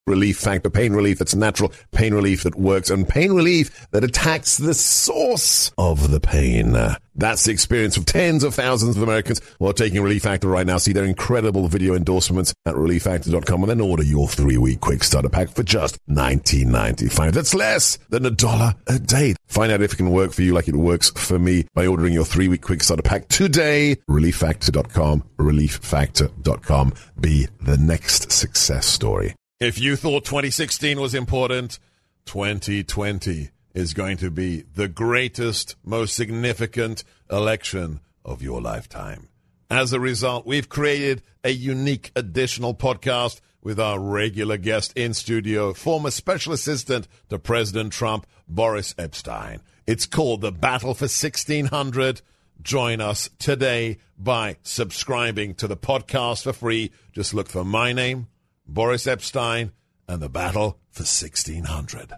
Relief Factor, pain relief that's natural, pain relief that works, and pain relief that attacks the source of the pain. That's the experience of tens of thousands of Americans who are taking Relief Factor right now. See their incredible video endorsements at relieffactor.com and then order your 3-week quick starter pack for just $19.95. That's less than $1 a day. Find out if it can work for you like it works for me by ordering your 3-week quick starter pack today. relieffactor.com, relieffactor.com. Be the next success story. If you thought 2016 was important, 2020 is going to be the greatest, most significant election of your lifetime. As a result, we've created a unique additional podcast with our regular guest in studio, former special assistant to President Trump, Boris Epshteyn. It's called The Battle for 1600. Join us today by subscribing to the podcast for free. Just look for my name, Boris Epshteyn, and The Battle for 1600.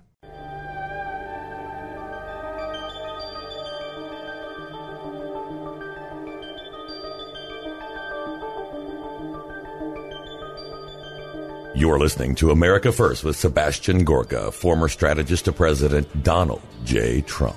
You're listening to America First with Sebastian Gorka, former strategist to President Donald J. Trump.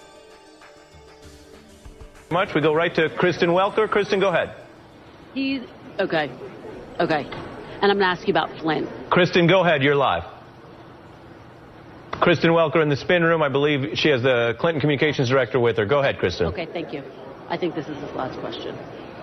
Much. We go right to Kristen Welker. Kristen, go ahead. Okay. And I'm going to ask you about Flynn. Kristen, go ahead. You're live. Kristen Welker in the spin room. I believe she has the Clinton communications director with her. Go ahead, Kristen. Okay, thank you. I think this is his last question.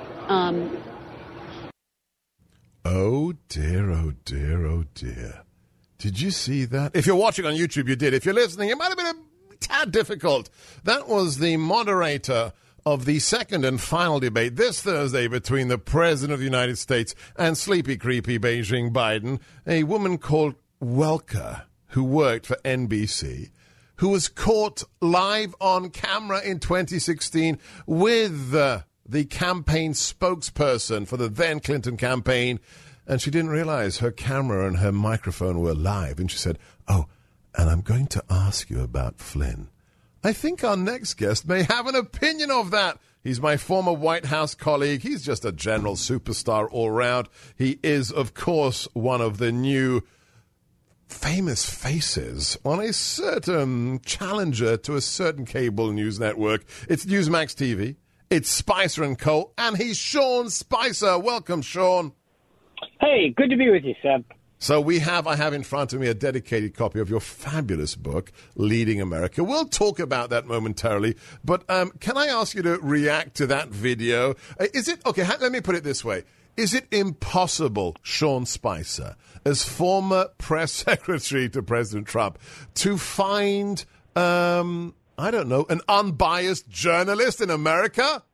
Oh, dear, oh, dear, oh, dear. Did you see that? If you're watching on YouTube, you did. If you're listening, it might have been a tad difficult. That was the moderator of the second and final debate this Thursday between the President of the United States and sleepy, creepy Beijing Biden, a woman called Welker, who worked for NBC, who was caught live on camera in 2016 with the campaign spokesperson for the then Clinton campaign, and she didn't realize her camera and her microphone were live, and she said, "Oh, and I'm going to ask you about Flynn. I think our next guest may have an opinion of that. He's my former White House colleague. He's just a general superstar all round. He is, of course, one of the new famous faces on a certain challenger to a certain cable news network. It's Newsmax TV. It's Spicer and Co. And he's Sean Spicer. Welcome, Sean. Hey, good to be with you, Seb. So I have in front of me a dedicated copy of your fabulous book, Leading America. We'll talk about that momentarily, but can I ask you to react to that video? Let me put it this way. Is it impossible, Sean Spicer, as former press secretary to President Trump, to find, an unbiased journalist in America?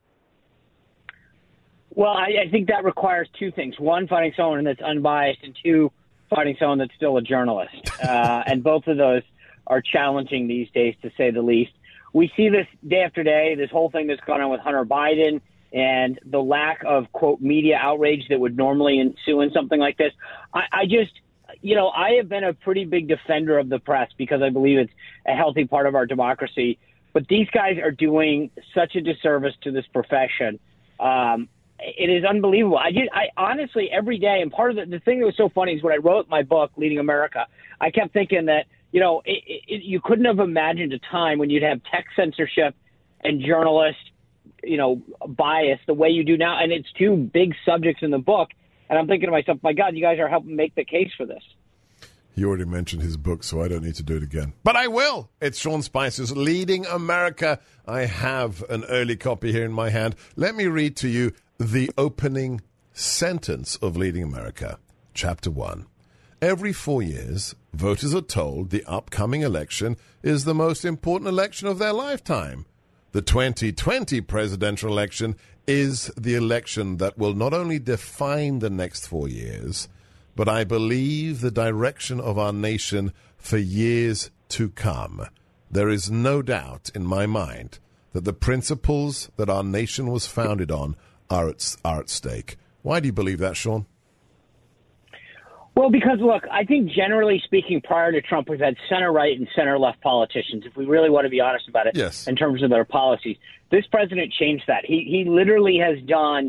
Well, I think that requires two things. One, finding someone that's unbiased, and two, finding someone that's still a journalist. And both of those are challenging these days, to say the least. We see this day after day, this whole thing that's gone on with Hunter Biden and the lack of, quote, media outrage that would normally ensue in something like this. I have been a pretty big defender of the press because I believe it's a healthy part of our democracy. But these guys are doing such a disservice to this profession. It is unbelievable. I honestly, every day, and part of the thing that was so funny is when I wrote my book, Leading America, I kept thinking that, you couldn't have imagined a time when you'd have tech censorship and journalist, bias the way you do now. And it's two big subjects in the book. And I'm thinking to myself, my God, you guys are helping make the case for this. You already mentioned his book, so I don't need to do it again. But I will. It's Sean Spicer's Leading America. I have an early copy here in my hand. Let me read to you the opening sentence of Leading America, Chapter 1. Every 4 years, voters are told the upcoming election is the most important election of their lifetime. The 2020 presidential election is the election that will not only define the next 4 years, but I believe the direction of our nation for years to come. There is no doubt in my mind that the principles that our nation was founded on are at stake. Why do you believe that, Sean? Well, because, look, I think generally speaking, prior to Trump, we've had center-right and center-left politicians, if we really want to be honest about it, yes, in terms of their policies. This president changed that. He literally has done,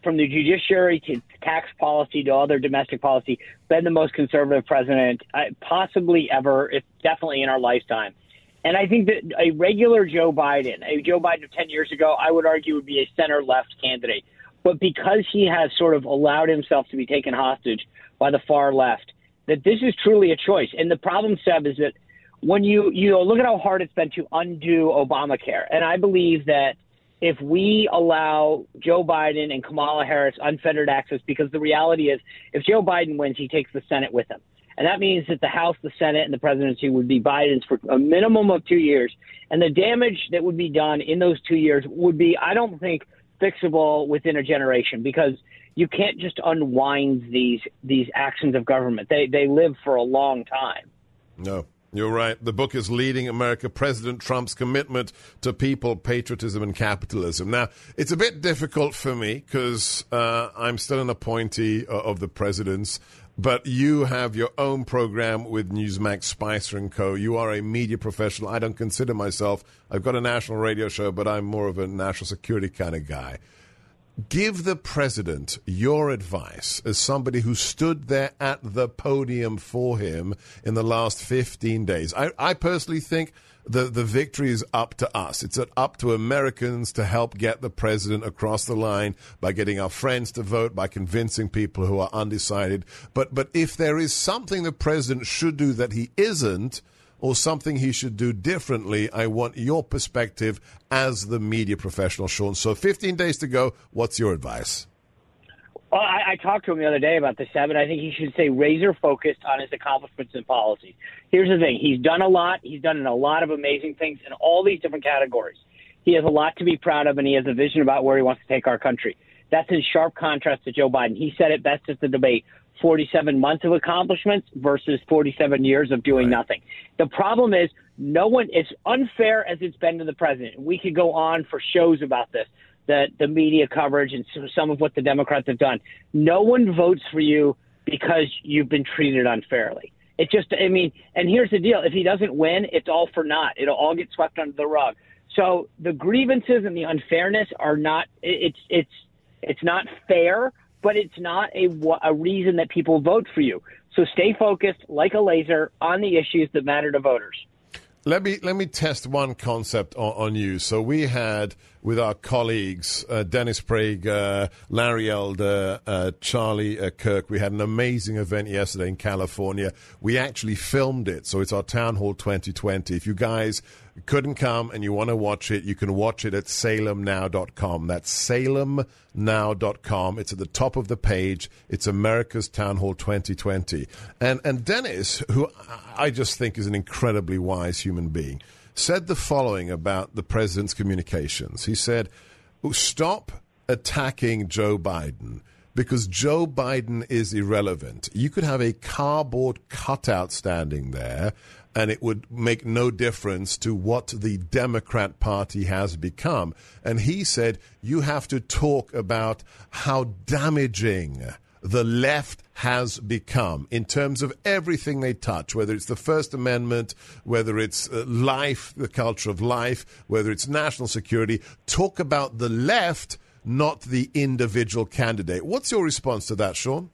from the judiciary to tax policy to other domestic policy, been the most conservative president possibly ever, if definitely in our lifetime. And I think that a regular Joe Biden of 10 years ago, I would argue would be a center-left candidate. But because he has sort of allowed himself to be taken hostage by the far left, that this is truly a choice. And the problem, Seb, is that when you look at how hard it's been to undo Obamacare, and I believe that if we allow Joe Biden and Kamala Harris unfettered access, because the reality is if Joe Biden wins, he takes the Senate with him. And that means that the House, the Senate, and the presidency would be Biden's for a minimum of 2 years. And the damage that would be done in those 2 years would be, I don't think, fixable within a generation, because you can't just unwind these actions of government. They live for a long time. No. You're right. The book is Leading America, President Trump's Commitment to People, Patriotism, and Capitalism. Now, it's a bit difficult for me because I'm still an appointee of the president's, but you have your own program with Newsmax, Spicer & Co. You are a media professional. I don't consider myself. I've got a national radio show, but I'm more of a national security kind of guy. Give the president your advice as somebody who stood there at the podium for him in the last 15 days. I personally think the victory is up to us. It's up to Americans to help get the president across the line by getting our friends to vote, by convincing people who are undecided. But if there is something the president should do that he isn't, or something he should do differently, I want your perspective as the media professional, Sean. So 15 days to go. What's your advice? Well, I talked to him the other day about this, Evan. I think he should stay razor-focused on his accomplishments and policies. Here's the thing. He's done a lot. He's done a lot of amazing things in all these different categories. He has a lot to be proud of, and he has a vision about where he wants to take our country. That's in sharp contrast to Joe Biden. He said it best at the debate. 47 months of accomplishments versus 47 years of doing nothing. The problem is it's unfair as it's been to the president. We could go on for shows about this, the media coverage and some of what the Democrats have done. No one votes for you because you've been treated unfairly. And here's the deal. If he doesn't win, it's all for naught. It'll all get swept under the rug. So the grievances and the unfairness are not, it's not fair, but it's not a reason that people vote for you. So stay focused like a laser on the issues that matter to voters. Let me test one concept on you. So we had with our colleagues, Dennis Prager, Larry Elder, Charlie Kirk, we had an amazing event yesterday in California. We actually filmed it. So it's our Town Hall 2020. If you guys couldn't come and you want to watch it, you can watch it at salemnow.com. That's salemnow.com. It's at the top of the page. It's America's Town Hall 2020. And Dennis, who I just think is an incredibly wise human being, said the following about the president's communications. He said, stop attacking Joe Biden because Joe Biden is irrelevant. You could have a cardboard cutout standing there and it would make no difference to what the Democrat Party has become. And he said, you have to talk about how damaging the left has become in terms of everything they touch, whether it's the First Amendment, whether it's life, the culture of life, whether it's national security. Talk about the left, not the individual candidate. What's your response to that, Sean?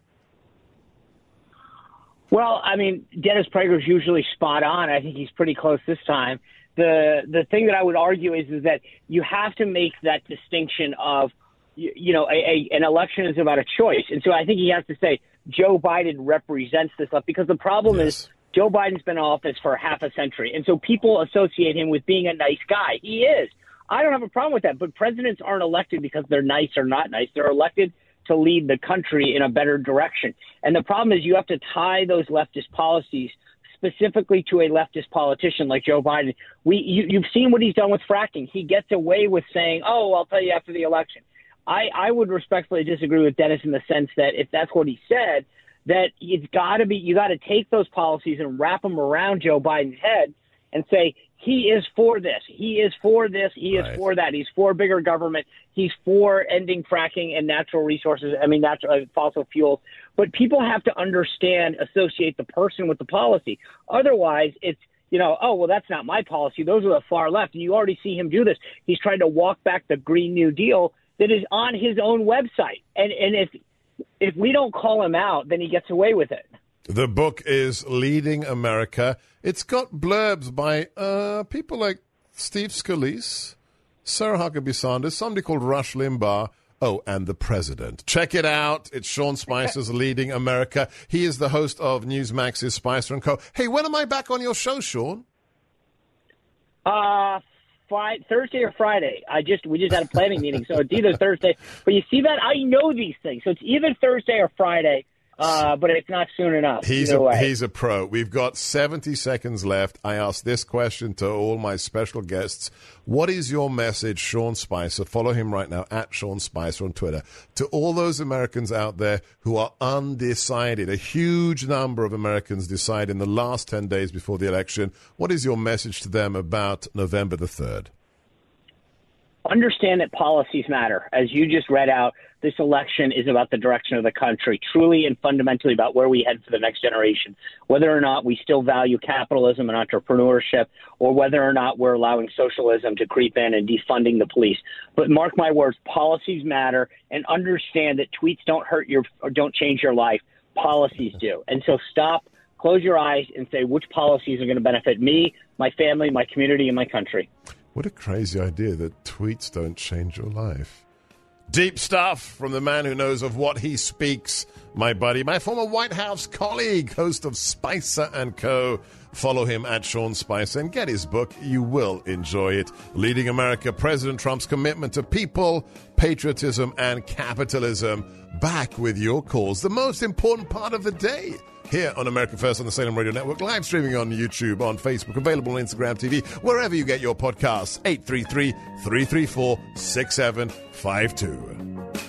Well, Dennis Prager is usually spot on. I think he's pretty close this time. The thing that I would argue is that you have to make that distinction of, an election is about a choice. And so I think he has to say Joe Biden represents this left, because the problem is Joe Biden's been in office for half a century. And so people associate him with being a nice guy. He is. I don't have a problem with that. But presidents aren't elected because they're nice or not nice. They're elected to lead the country in a better direction. And the problem is you have to tie those leftist policies specifically to a leftist politician like Joe Biden. You've seen what he's done with fracking. He gets away with saying, I'll tell you after the election. I would respectfully disagree with Dennis in the sense that if that's what he said, that you got to take those policies and wrap them around Joe Biden's head and say, he is for this. He is for this. He is for that. He's for bigger government. He's for ending fracking and natural resources. Fossil fuels. But people have to associate the person with the policy. Otherwise, it's, that's not my policy. Those are the far left. And you already see him do this. He's trying to walk back the Green New Deal that is on his own website. And if we don't call him out, then he gets away with it. The book is Leading America. It's got blurbs by people like Steve Scalise, Sarah Huckabee Sanders, somebody called Rush Limbaugh, and the president. Check it out. It's Sean Spicer's Leading America. He is the host of Newsmax's Spicer & Co. Hey, when am I back on your show, Sean? Thursday or Friday. We just had a planning meeting, so it's either Thursday. But you see that? I know these things. So it's either Thursday or Friday. But it's not soon enough. He's a pro. We've got 70 seconds left. I asked this question to all my special guests. What is your message, Sean Spicer? Follow him right now, at Sean Spicer on Twitter. To all those Americans out there who are undecided, a huge number of Americans decide in the last 10 days before the election. What is your message to them about November the 3rd? Understand that policies matter. As you just read out, this election is about the direction of the country, truly and fundamentally about where we head for the next generation, whether or not we still value capitalism and entrepreneurship, or whether or not we're allowing socialism to creep in and defunding the police. But mark my words, policies matter, and understand that tweets don't don't change your life. Policies do. And so close your eyes and say which policies are going to benefit me, my family, my community, and my country. What a crazy idea that tweets don't change your life. Deep stuff from the man who knows of what he speaks, my buddy, my former White House colleague, host of Spicer & Co. Follow him at Sean Spicer and get his book. You will enjoy it. Leading America, President Trump's commitment to people, patriotism, and capitalism. Back with your calls, the most important part of the day. Here on America First on the Salem Radio Network, live streaming on YouTube, on Facebook, available on Instagram TV, wherever you get your podcasts. 833-334-6752.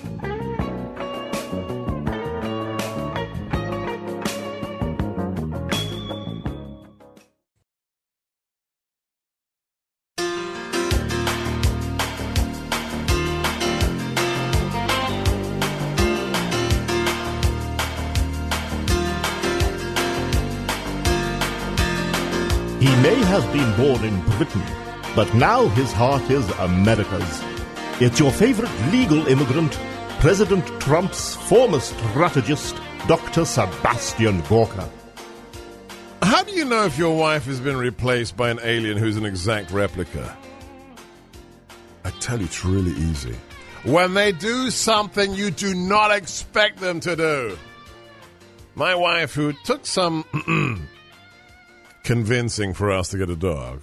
He may have been born in Britain, but now his heart is America's. It's your favorite legal immigrant, President Trump's former strategist, Dr. Sebastian Gorka. How do you know if your wife has been replaced by an alien who's an exact replica? I tell you, it's really easy. When they do something you do not expect them to do. My wife, who took some convincing for us to get a dog,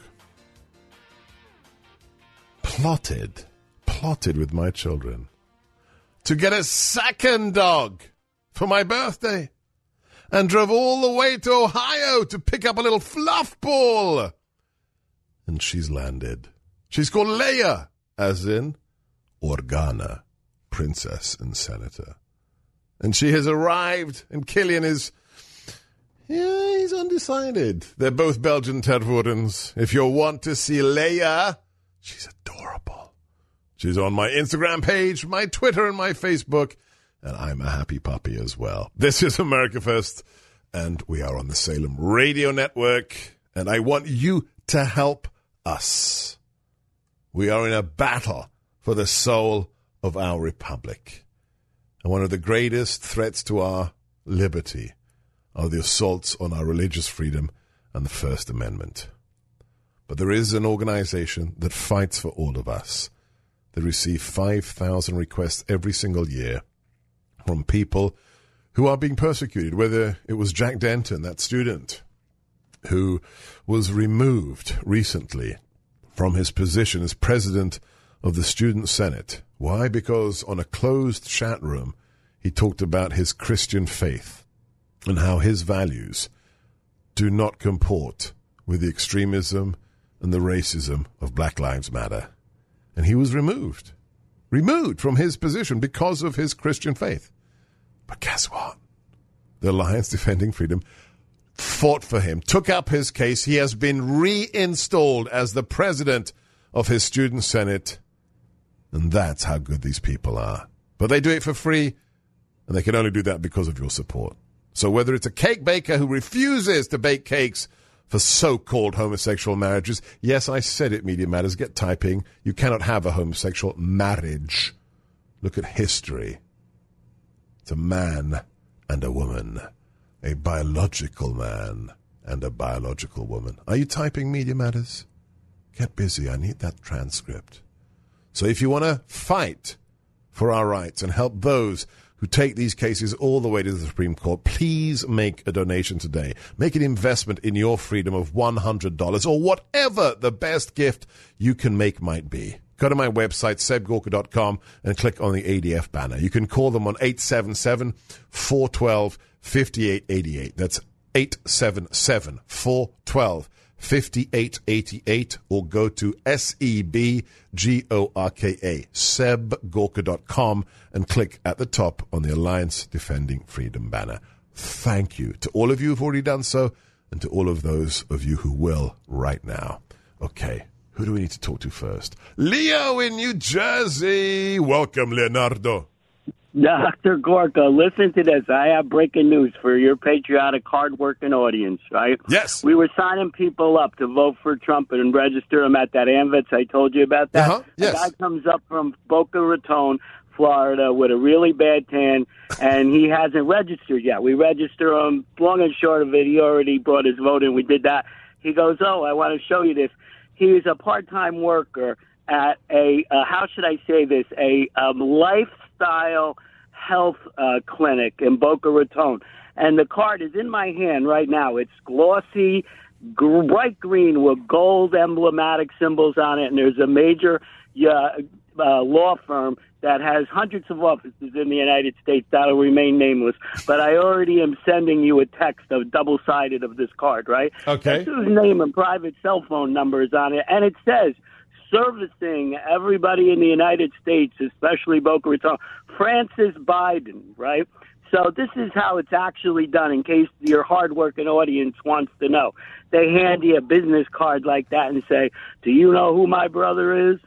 plotted with my children to get a second dog for my birthday, and drove all the way to Ohio to pick up a little fluff ball. And she's landed. She's called Leia, as in Organa, princess and senator. And she has arrived, and Killian is... yeah, he's undecided. They're both Belgian Tervoorens. If you want to see Leia, she's adorable. She's on my Instagram page, my Twitter, and my Facebook. And I'm a happy puppy as well. This is America First, and we are on the Salem Radio Network. And I want you to help us. We are in a battle for the soul of our republic. And one of the greatest threats to our liberty are the assaults on our religious freedom and the First Amendment. But there is an organization that fights for all of us. They receive 5,000 requests every single year from people who are being persecuted, whether it was Jack Denton, that student who was removed recently from his position as president of the Student Senate. Why? Because on a closed chat room, he talked about his Christian faith and how his values do not comport with the extremism and the racism of Black Lives Matter. And he was removed from his position because of his Christian faith. But guess what? The Alliance Defending Freedom fought for him, took up his case. He has been reinstalled as the president of his Student Senate. And that's how good these people are. But they do it for free, and they can only do that because of your support. So whether it's a cake baker who refuses to bake cakes for so-called homosexual marriages, yes, I said it, Media Matters, get typing. You cannot have a homosexual marriage. Look at history. It's a man and a woman, a biological man and a biological woman. Are you typing, Media Matters? Get busy. I need that transcript. So if you want to fight for our rights and help those who take these cases all the way to the Supreme Court, please make a donation today. Make an investment in your freedom of $100 or whatever the best gift you can make might be. Go to my website, sebgorka.com, and click on the ADF banner. You can call them on 877-412-5888. That's 877-412-5888, or go to SEBGORKA, sebgorka.com, and click at the top on the Alliance Defending Freedom banner. Thank you to all of you who've already done so, and to all of those of you who will right now. Okay, who do we need to talk to first? Leo in New Jersey. Welcome, Leonardo. Dr. Gorka, listen to this. I have breaking news for your patriotic, hard-working audience, right? Yes. We were signing people up to vote for Trump and register them at that AMVETS. I told you about that. Uh-huh. Yes. A guy comes up from Boca Raton, Florida, with a really bad tan, and he hasn't registered yet. We register him. Long and short of it, he already brought his vote in. We did that. He goes, oh, I want to show you this. He is a part-time worker at a, how should I say this, a lifestyle health clinic in Boca Raton. And the card is in my hand right now. It's glossy, bright green with gold emblematic symbols on it, and there's a major law firm that has hundreds of offices in the United States that'll remain nameless. But I already am sending you a text of double-sided of this card, right? Okay. That's whose name and private cell phone number is on it. And it says, servicing everybody in the United States, especially Boca Raton, Francis Biden, right? So this is how it's actually done, in case your hardworking audience wants to know. They hand you a business card like that and say, do you know who my brother is?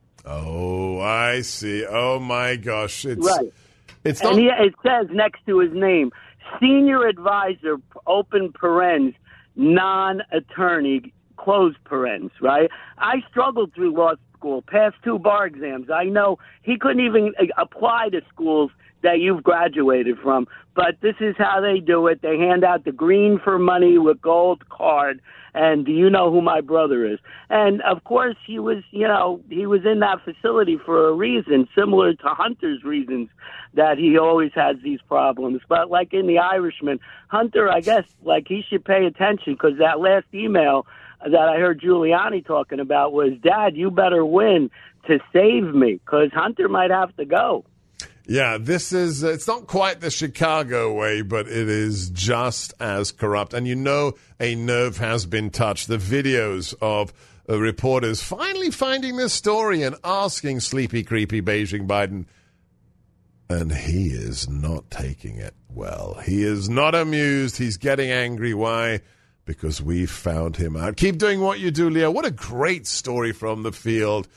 Oh, I see. Oh, my gosh. It's, right. It's not... And it says next to his name, senior advisor, open parens, non-attorney, close parens, right? I struggled through law school, passed 2 bar exams. I know he couldn't even apply to schools that you've graduated from, but this is how they do it. They hand out the green for money with gold card, and do you know who my brother is? And, of course, he was in that facility for a reason, similar to Hunter's reasons that he always has these problems. But like in The Irishman, Hunter, I guess, like he should pay attention, because that last email that I heard Giuliani talking about was, Dad, you better win to save me, because Hunter might have to go. Yeah, this is, it's not quite the Chicago way, but it is just as corrupt. And you know a nerve has been touched. The videos of reporters finally finding this story and asking sleepy, creepy Beijing Biden. And he is not taking it well. He is not amused. He's getting angry. Why? Because we found him out. Keep doing what you do, Leo. What a great story from the field.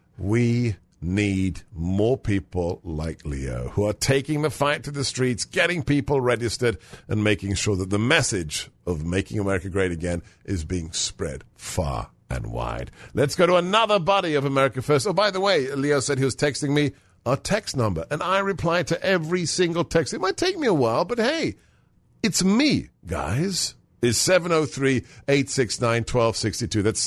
We need more people like Leo who are taking the fight to the streets, getting people registered, and making sure that the message of making America great again is being spread far and wide. Let's go to another buddy of America First. Oh, by the way, Leo said he was texting me our text number, and I reply to every single text. It might take me a while, but hey, it's me, guys. Is 703-869-1262. That's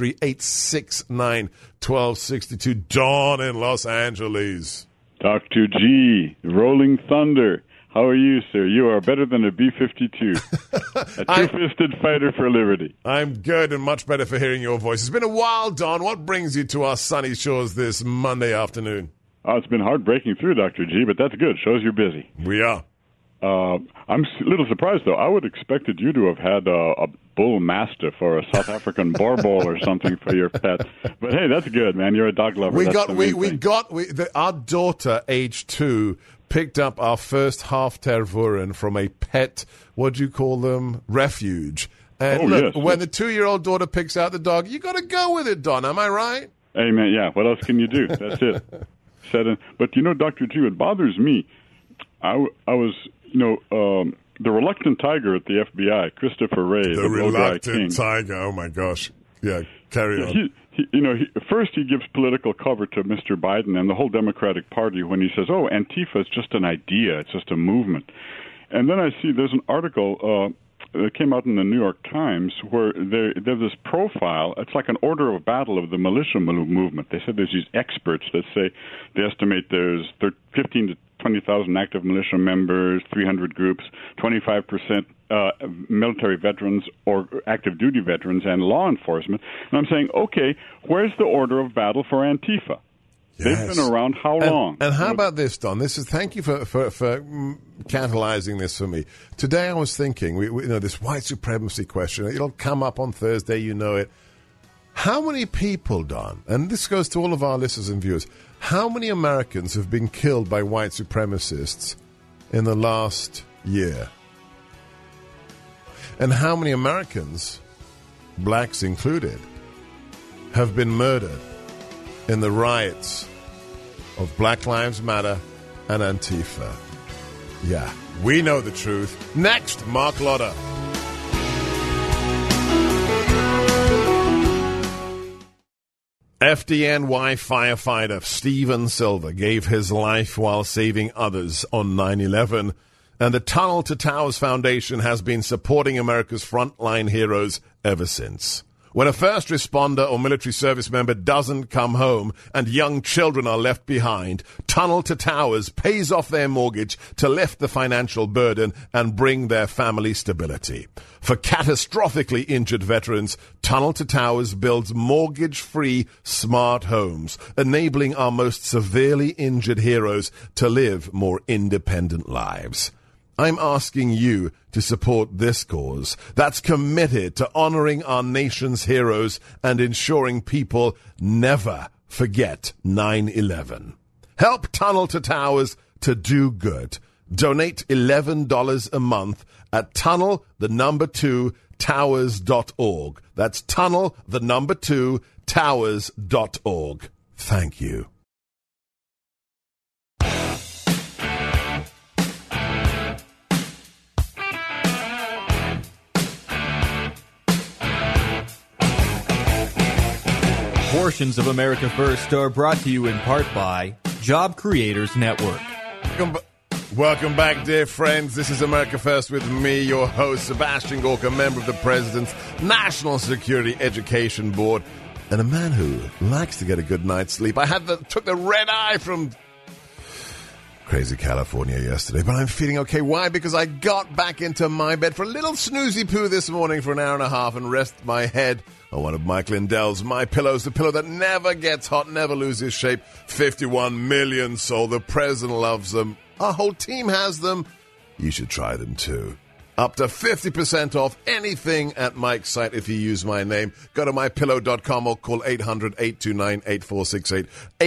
703-869-1262. Dawn in Los Angeles. Dr. G, Rolling Thunder. How are you, sir? You are better than a B-52. A two-fisted fighter for liberty. I'm good and much better for hearing your voice. It's been a while, Don. What brings you to our sunny shores this Monday afternoon? Oh, it's been hard breaking through, Dr. G, but that's good. Shows you're busy. We are. I'm a little surprised, though. I would have expected you to have had a bull mastiff or a South African boar bull or something for your pet. But hey, that's good, man. You're a dog lover. Our daughter, age 2, picked up our first half tervuren from a pet, what do you call them, refuge. And when the 2-year-old daughter picks out the dog, you got to go with it, Don. Am I right? Hey, man, yeah. What else can you do? That's it. But Dr. G, it bothers me. I was, the reluctant tiger at the FBI, Christopher Wray, the reluctant tiger. Oh my gosh! Yeah, carry on. First he gives political cover to Mr. Biden and the whole Democratic Party when he says, "Oh, Antifa is just an idea; it's just a movement." And then I see there's an article that came out in the New York Times where there's this profile. It's like an order of battle of the militia movement. They said there's these experts that say they estimate there's 15 to 20,000 active militia members, 300 groups, 25% military veterans or active duty veterans, and law enforcement. And I'm saying, okay, where's the order of battle for Antifa? Yes. They've been around how long? And how about this, Don? Thank you for catalyzing this for me. Today I was thinking, this white supremacy question, it'll come up on Thursday, you know it. How many people, Don, and this goes to all of our listeners and viewers, how many Americans have been killed by white supremacists in the last year? And how many Americans, blacks included, have been murdered in the riots of Black Lives Matter and Antifa? Yeah, we know the truth. Next, Mark Lotter. FDNY firefighter Stephen Silver gave his life while saving others on 9/11, and the Tunnel to Towers Foundation has been supporting America's frontline heroes ever since. When a first responder or military service member doesn't come home and young children are left behind, Tunnel to Towers pays off their mortgage to lift the financial burden and bring their family stability. For catastrophically injured veterans, Tunnel to Towers builds mortgage-free smart homes, enabling our most severely injured heroes to live more independent lives. I'm asking you to support this cause that's committed to honoring our nation's heroes and ensuring people never forget 9/11. Help Tunnel to Towers to do good. Donate $11 a month at tunnel2towers.org. That's tunnel2towers.org. Thank you. Portions of America First are brought to you in part by Job Creators Network. Welcome back, dear friends. This is America First with me, your host, Sebastian Gorka, member of the President's National Security Education Board, and a man who likes to get a good night's sleep. Took the red eye from crazy California yesterday, but I'm feeling okay. Why? Because I got back into my bed for a little snoozy poo this morning for an hour and a half and rest my head on one of Mike Lindell's My Pillows, the pillow that never gets hot, never loses shape. 51 million sold. The president loves them. Our whole team has them. You should try them too. Up to 50% off anything at Mike's site if you use my name. Go to mypillow.com or call 800-829-8468.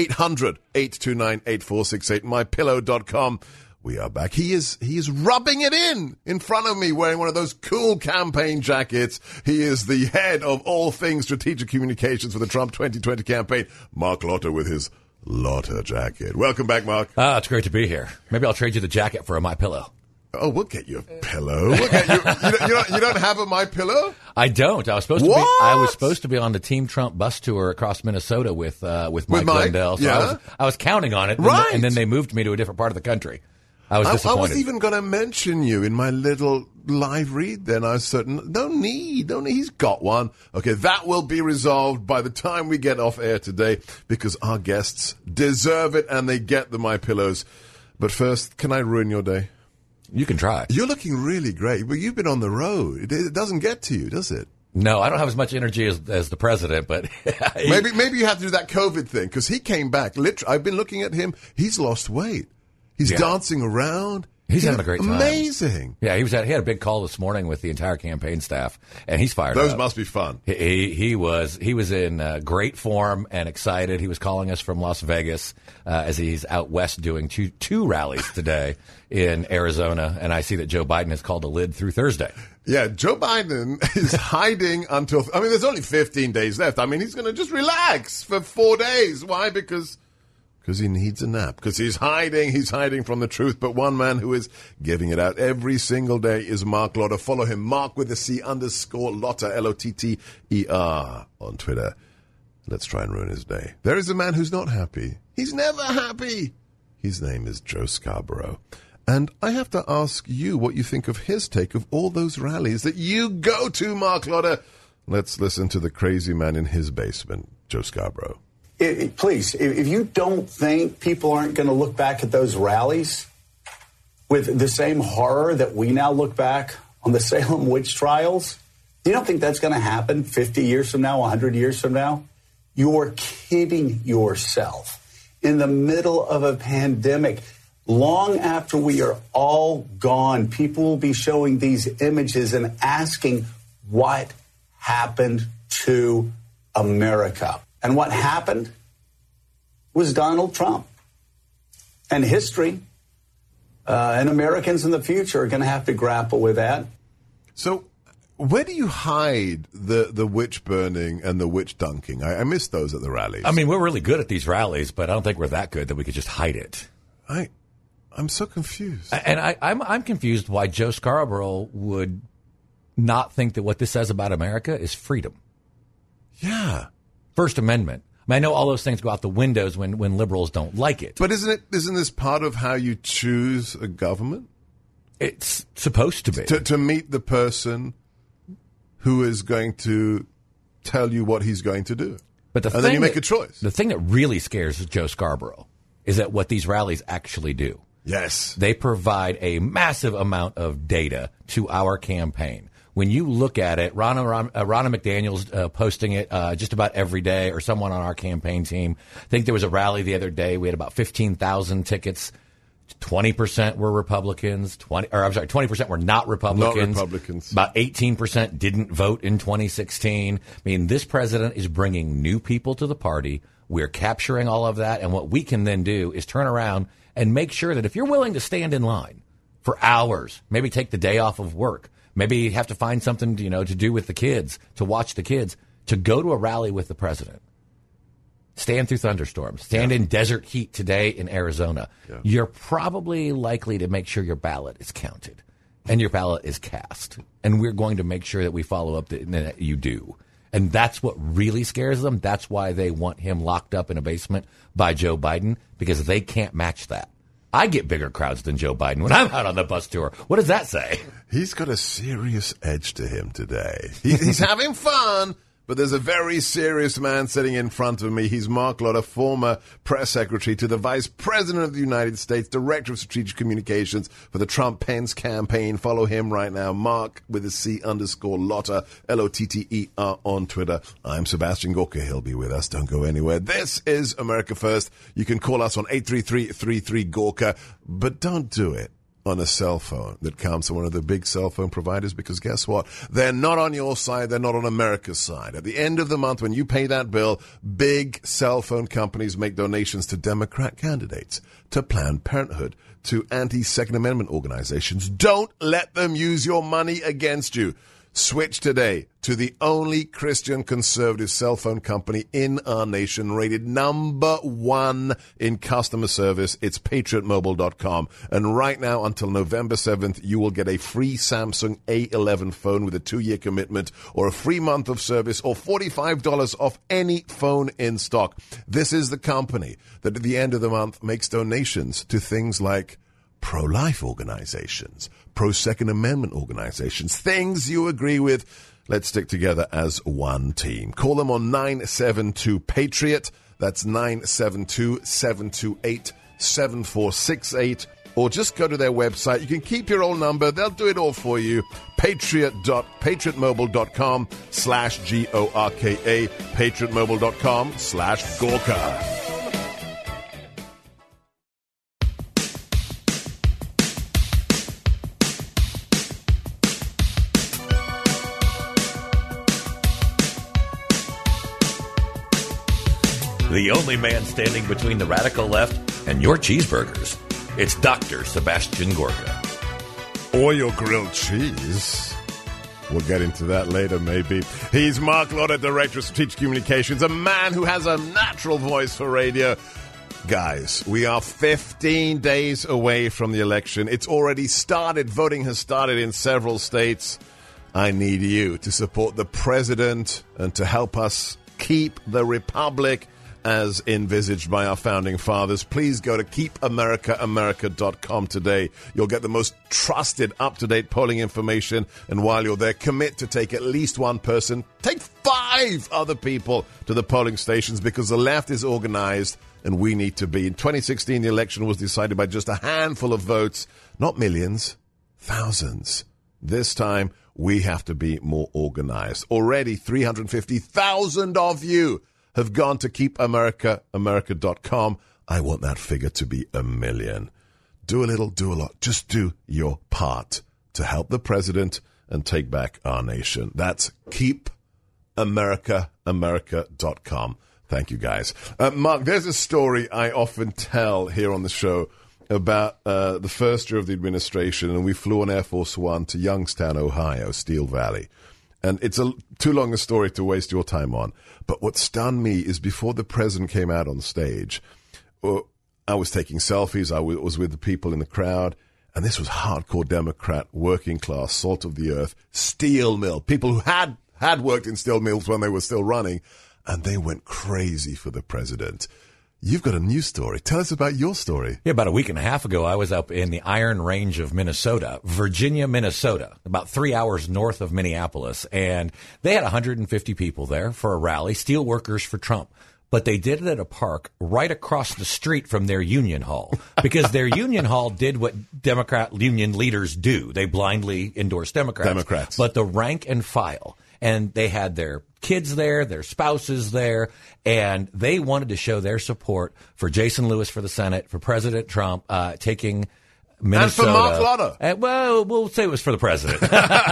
800-829-8468. Mypillow.com. We are back. He is rubbing it in front of me, wearing one of those cool campaign jackets. He is the head of all things strategic communications for the Trump 2020 campaign, Mark Lotter, with his Lotter jacket. Welcome back, Mark. It's great to be here. Maybe I'll trade you the jacket for a My Pillow. Oh, we'll get you a pillow. We'll get you. You don't have a My Pillow? I don't. I was supposed to be on the Team Trump bus tour across Minnesota with Mike Lindell. So yeah. I was counting on it, right. And then they moved me to a different part of the country. I was disappointed. I was even going to mention you in my little live read then. I was certain, no need. He's got one. Okay, that will be resolved by the time we get off air today because our guests deserve it and they get the My Pillows. But first, can I ruin your day? You can try. You're looking really great, but you've been on the road. It doesn't get to you, does it? No, I don't have as much energy as the president, but maybe you have to do that COVID thing because he came back. Literally, I've been looking at him. He's lost weight. He's dancing around. He's having a great time. Amazing. Yeah, he had a big call this morning with the entire campaign staff, and he's fired up. Those must be fun. He was in great form and excited. He was calling us from Las Vegas as he's out west doing two rallies today in Arizona, and I see that Joe Biden has called a lid through Thursday. Yeah, Joe Biden is hiding until, there's only 15 days left. He's going to just relax for 4 days. Why? Because he needs a nap. Because he's hiding from the truth. But one man who is giving it out every single day is Mark Lotter. Follow him, Mark with the C _ Lotter, Lotter, on Twitter. Let's try and ruin his day. There is a man who's not happy. He's never happy. His name is Joe Scarborough. And I have to ask you what you think of his take of all those rallies that you go to, Mark Lotter. Let's listen to the crazy man in his basement, Joe Scarborough. Please, if you don't think people aren't going to look back at those rallies with the same horror that we now look back on the Salem witch trials, you don't think that's going to happen 50 years from now, 100 years from now? You're kidding yourself. In the middle of a pandemic, long after we are all gone, people will be showing these images and asking what happened to America. And what happened was Donald Trump. And history and Americans in the future are going to have to grapple with that. So where do you hide the witch burning and the witch dunking? I miss those at the rallies. I mean, we're really good at these rallies, but I don't think we're that good that we could just hide it. I'm so confused. And I'm confused why Joe Scarborough would not think that what this says about America is freedom. Yeah. First Amendment. I mean, I know all those things go out the windows when liberals don't like it. But isn't this part of how you choose a government? It's supposed to be. To meet the person who is going to tell you what he's going to do. But then you make a choice. The thing that really scares Joe Scarborough is that what these rallies actually do. Yes. They provide a massive amount of data to our campaign. When you look at it, Ronna McDaniel's posting it just about every day, or someone on our campaign team. I think there was a rally the other day. We had about 15,000 tickets. 20% were Republicans. 20% were not Republicans. Not Republicans. About 18% didn't vote in 2016. I mean, this president is bringing new people to the party. We're capturing all of that, and what we can then do is turn around and make sure that if you're willing to stand in line for hours, maybe take the day off of work, maybe you have to find something to do with the kids, to watch the kids, to go to a rally with the president. Stand through thunderstorms. Stand in desert heat today in Arizona. Yeah. You're probably likely to make sure your ballot is counted and your ballot is cast. And we're going to make sure that we follow up that you do. And that's what really scares them. That's why they want him locked up in a basement by Joe Biden, because they can't match that. I get bigger crowds than Joe Biden when I'm out on the bus tour. What does that say? He's got a serious edge to him today. He's having fun, but there's a very serious man sitting in front of me. He's Mark Lotter, former press secretary to the Vice President of the United States, Director of Strategic Communications for the Trump-Pence campaign. Follow him right now, Mark with a C_Lotter, L-O-T-T-E-R on Twitter. I'm Sebastian Gorka. He'll be with us. Don't go anywhere. This is America First. You can call us on 833-33-GORKA, but don't do it on a cell phone that comes from one of the big cell phone providers, because guess what? They're not on your side. They're not on America's side. At the end of the month, when you pay that bill, big cell phone companies make donations to Democrat candidates, to Planned Parenthood, to anti-Second Amendment organizations. Don't let them use your money against you. Switch today to the only Christian conservative cell phone company in our nation, rated #1 in customer service. It's PatriotMobile.com. And right now, until November 7th, you will get a free Samsung A11 phone with a 2-year commitment, or a free month of service, or $45 off any phone in stock. This is the company that at the end of the month makes donations to things like pro-life organizations, pro-Second Amendment organizations, things you agree with. Let's stick together as one team. Call them on 972-PATRIOT. That's 972-728-7468. Or just go to their website. You can keep your old number. They'll do it all for you. PatriotMobile.com/GORKA. PatriotMobile.com/Gorka. The only man standing between the radical left and your cheeseburgers. It's Dr. Sebastian Gorka. Or your grilled cheese. We'll get into that later, maybe. He's Mark Lotter, Director of Strategic Communications, a man who has a natural voice for radio. Guys, we are 15 days away from the election. It's already started. Voting has started in several states. I need you to support the president and to help us keep the republic as envisaged by our founding fathers. Please go to keepamericaamerica.com today. You'll get the most trusted, up-to-date polling information. And while you're there, commit to take at least one person, take 5 other people to the polling stations, because the left is organized and we need to be. In 2016, the election was decided by just a handful of votes, not millions, thousands. This time, we have to be more organized. Already, 350,000 of you have gone to keepamericaamerica.com. I want that figure to be 1 million. Do a little, do a lot. Just do your part to help the president and take back our nation. That's keepamericaamerica.com. Thank you, guys. Mark, there's a story I often tell here on the show about the first year of the administration, and we flew on Air Force One to Youngstown, Ohio, Steel Valley. And it's too long a story to waste your time on. But what stunned me is before the president came out on stage, I was taking selfies. I was with the people in the crowd. And this was hardcore Democrat, working class, salt of the earth, steel mill. People who had worked in steel mills when they were still running. And they went crazy for the president. You've got a new story. Tell us about your story. Yeah, about a week and a half ago, I was up in the Iron Range of Minnesota, Virginia, Minnesota, about 3 hours north of Minneapolis. And they had 150 people there for a rally, Steel Workers for Trump. But they did it at a park right across the street from their union hall, because their union hall did what Democrat union leaders do. They blindly endorse Democrats. But the rank and file. And they had their kids there, their spouses there, and they wanted to show their support for Jason Lewis for the Senate, for President Trump, taking Minnesota. And for Mark Lotter. Well, we'll say it was for the president.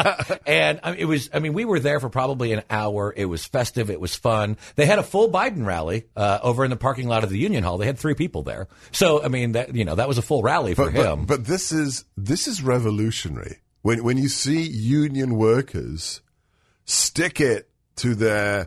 And we were there for probably an hour. It was festive. It was fun. They had a full Biden rally over in the parking lot of the Union Hall. They had 3 people there. So, that was a full rally for him. But this is revolutionary. When you see union workers stick it to their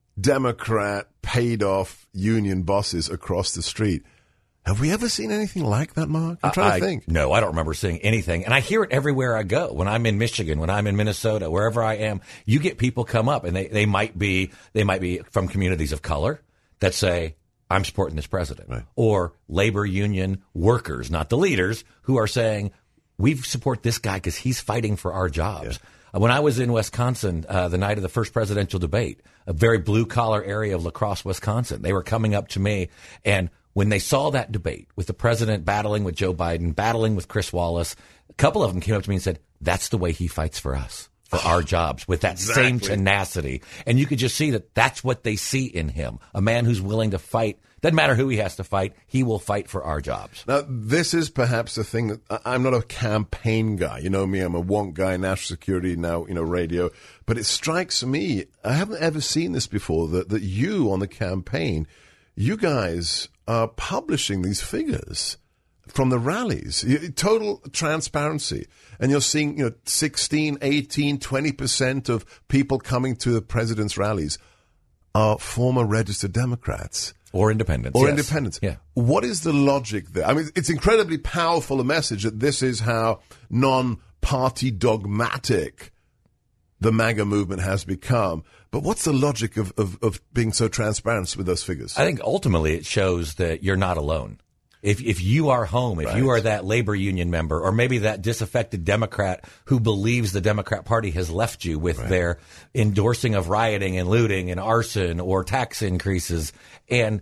Democrat paid-off union bosses across the street. Have we ever seen anything like that, Mark? I'm trying to think. No, I don't remember seeing anything. And I hear it everywhere I go. When I'm in Michigan, when I'm in Minnesota, wherever I am, you get people come up, and they might be from communities of color that say, I'm supporting this president. Right. Or labor union workers, not the leaders, who are saying, we support this guy because he's fighting for our jobs. Yeah. When I was in Wisconsin the night of the first presidential debate, a very blue-collar area of La Crosse, Wisconsin, they were coming up to me, and when they saw that debate with the president battling with Joe Biden, battling with Chris Wallace, a couple of them came up to me and said, that's the way he fights for us, for our jobs, with that same tenacity. And you could just see that that's what they see in him, a man who's willing to fight. Doesn't matter who he has to fight, he will fight for our jobs. Now, this is perhaps the thing that I'm not a campaign guy. You know me, I'm a want guy, national security, now, radio. But it strikes me, I haven't ever seen this before, that you on the campaign, you guys are publishing these figures from the rallies, total transparency. And you're seeing, 16, 18, 20% of people coming to the president's rallies are former registered Democrats. Or independents. Independents. Yeah. What is the logic there? I mean, it's incredibly powerful a message that this is how non-party dogmatic the MAGA movement has become. But what's the logic of being so transparent with those figures? I think ultimately it shows that you're not alone. If you are home, if you are that labor union member, or maybe that disaffected Democrat who believes the Democrat Party has left you with their endorsing of rioting and looting and arson or tax increases, and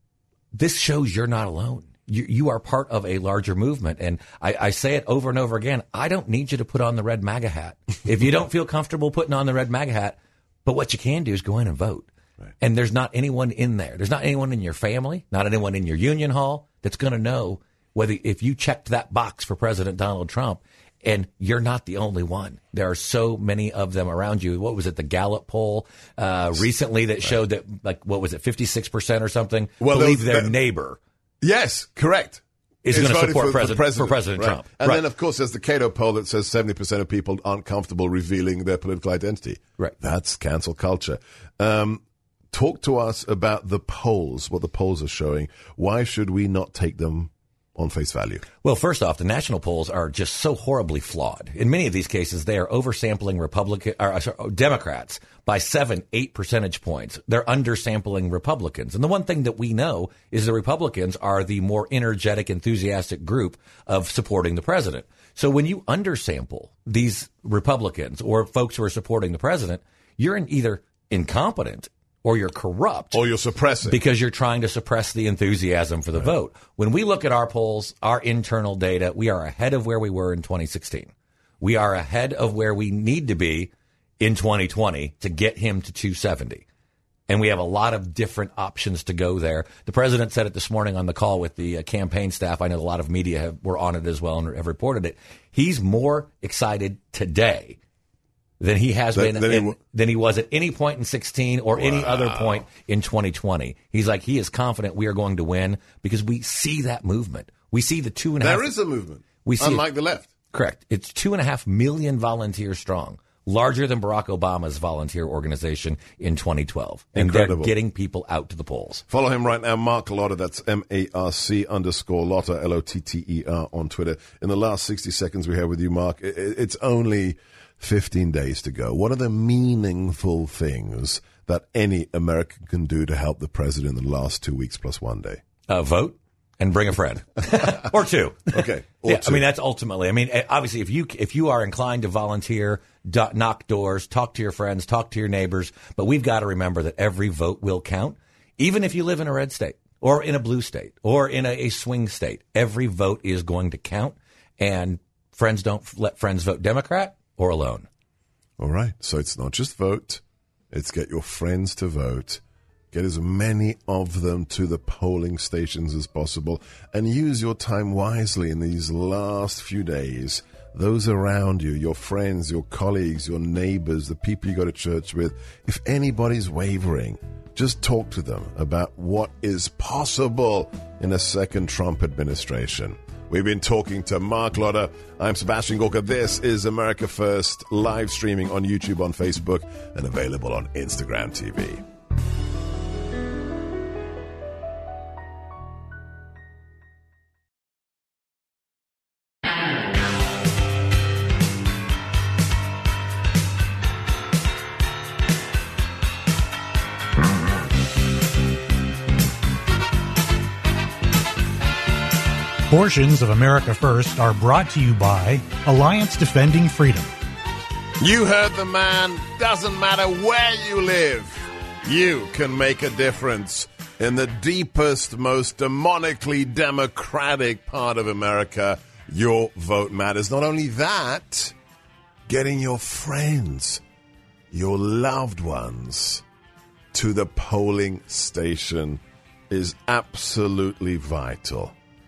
this shows you're not alone. You are part of a larger movement. And I say it over and over again. I don't need you to put on the red MAGA hat. If you don't feel comfortable putting on the red MAGA hat, but what you can do is go in and vote. Right. And there's not anyone in there. There's not anyone in your family, not anyone in your union hall that's going to know if you checked that box for President Donald Trump. And you're not the only one. There are so many of them around you. What was it, the Gallup poll recently that showed that, 56% or something believe their neighbor. Yes, correct. Is going to support President Trump. And then, of course, there's the Cato poll that says 70% of people aren't comfortable revealing their political identity. Right. That's cancel culture. Talk to us about the polls, what the polls are showing. Why should we not take them on face value? Well, first off, the national polls are just so horribly flawed. In many of these cases, they are oversampling Democrats by 7-8 percentage points. They're undersampling Republicans. And the one thing that we know is the Republicans are the more energetic, enthusiastic group of supporting the president. So when you undersample these Republicans or folks who are supporting the president, you're either incompetent or you're corrupt. Or you're suppressing. Because you're trying to suppress the enthusiasm for the vote. When we look at our polls, our internal data, we are ahead of where we were in 2016. We are ahead of where we need to be in 2020 to get him to 270. And we have a lot of different options to go there. The president said it this morning on the call with the campaign staff. I know a lot of media were on it as well and have reported it. He's more excited today than he has been than he was at any point in 16 or any other point in 2020. He's like, he is confident we are going to win because we see that movement. We see the 2.5. There is a movement, unlike the left. Correct. It's 2.5 million volunteers strong, larger than Barack Obama's volunteer organization in 2012. And Incredible. They're getting people out to the polls. Follow him right now, Marc Lotter. That's MARC_Lotter, LOTTER on Twitter. In the last 60 seconds we have with you, Mark, it's only 15 days to go. What are the meaningful things that any American can do to help the president in the last 2 weeks plus 1 day? Vote and bring a friend or two. Okay. Two. I mean, that's ultimately, obviously if you are inclined to volunteer, knock doors, talk to your friends, talk to your neighbors, but we've got to remember that every vote will count, even if you live in a red state or in a blue state or in a swing state. Every vote is going to count, and friends don't let friends vote Democrat or alone. All right. So it's not just vote. It's get your friends to vote. Get as many of them to the polling stations as possible. And use your time wisely in these last few days. Those around you, your friends, your colleagues, your neighbors, the people you go to church with. If anybody's wavering, just talk to them about what is possible in a second Trump administration. We've been talking to Marc Lotter. I'm Sebastian Gorka. This is America First, live streaming on YouTube, on Facebook, and available on Instagram TV. Portions of America First are brought to you by Alliance Defending Freedom. You heard the man. Doesn't matter where you live. You can make a difference in the deepest, most demonically democratic part of America. Your vote matters. Not only that, getting your friends, your loved ones to the polling station is absolutely vital.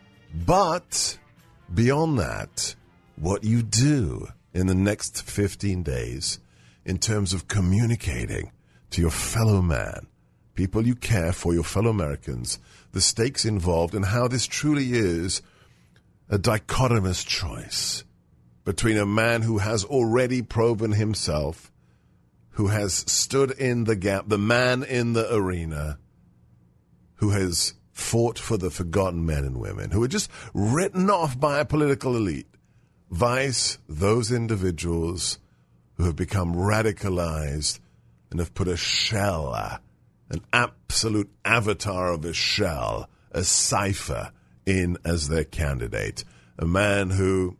But beyond that, what you do in the next 15 days in terms of communicating to your fellow man, people you care for, your fellow Americans, the stakes involved, and how this truly is a dichotomous choice between a man who has already proven himself, who has stood in the gap, the man in the arena, who has fought for the forgotten men and women, who are just written off by a political elite, vice those individuals who have become radicalized and have put a shell, an absolute avatar of a shell, a cipher in as their candidate. A man who,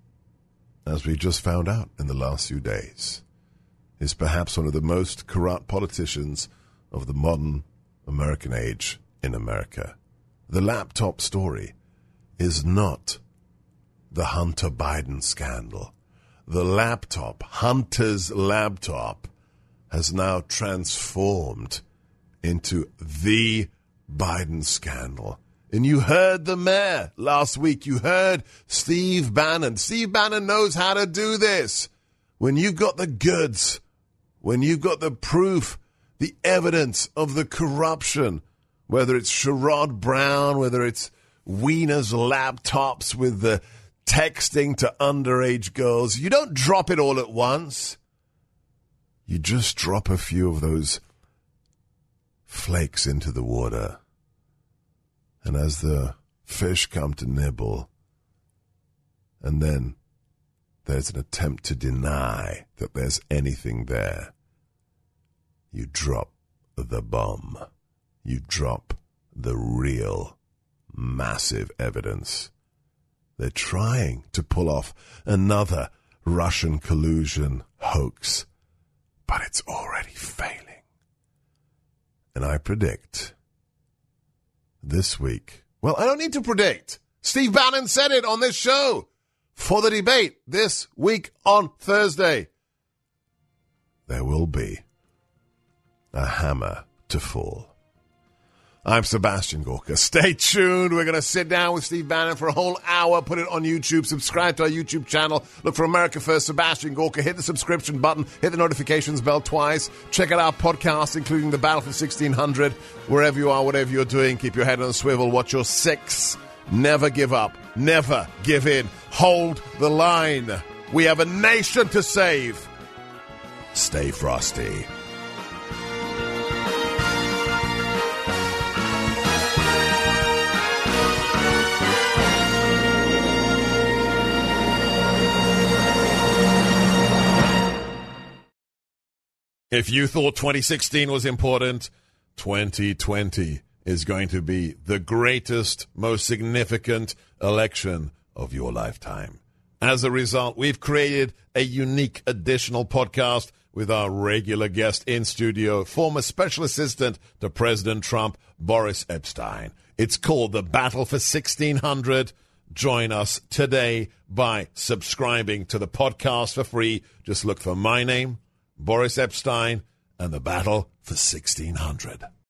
as we just found out in the last few days, is perhaps one of the most corrupt politicians of the modern American age in America. The laptop story is not the Hunter Biden scandal. The laptop, Hunter's laptop, has now transformed into the Biden scandal. And you heard the mayor last week. You heard Steve Bannon. Steve Bannon knows how to do this. When you've got the goods, when you've got the proof, the evidence of the corruption, whether it's Sherrod Brown, whether it's Wiener's laptops with the texting to underage girls, you don't drop it all at once. You just drop a few of those flakes into the water. And as the fish come to nibble, and then there's an attempt to deny that there's anything there, you drop the bomb. You drop the real, massive evidence. They're trying to pull off another Russian collusion hoax, but it's already failing. And I predict this week, well, I don't need to predict. Steve Bannon said it on this show for the debate this week on Thursday. There will be a hammer to fall. I'm Sebastian Gorka. Stay tuned. We're going to sit down with Steve Bannon for a whole hour, put it on YouTube, subscribe to our YouTube channel, look for America First, Sebastian Gorka, hit the subscription button, hit the notifications bell twice, check out our podcast, including the Battle for 1600, wherever you are, whatever you're doing, keep your head on a swivel, watch your six, never give up, never give in, hold the line. We have a nation to save. Stay frosty. If you thought 2016 was important, 2020 is going to be the greatest, most significant election of your lifetime. As a result, we've created a unique additional podcast with our regular guest in studio, former special assistant to President Trump, Boris Epshteyn. It's called The Battle for 1600. Join us today by subscribing to the podcast for free. Just look for my name, Boris Epshteyn, and The Battle for 1600.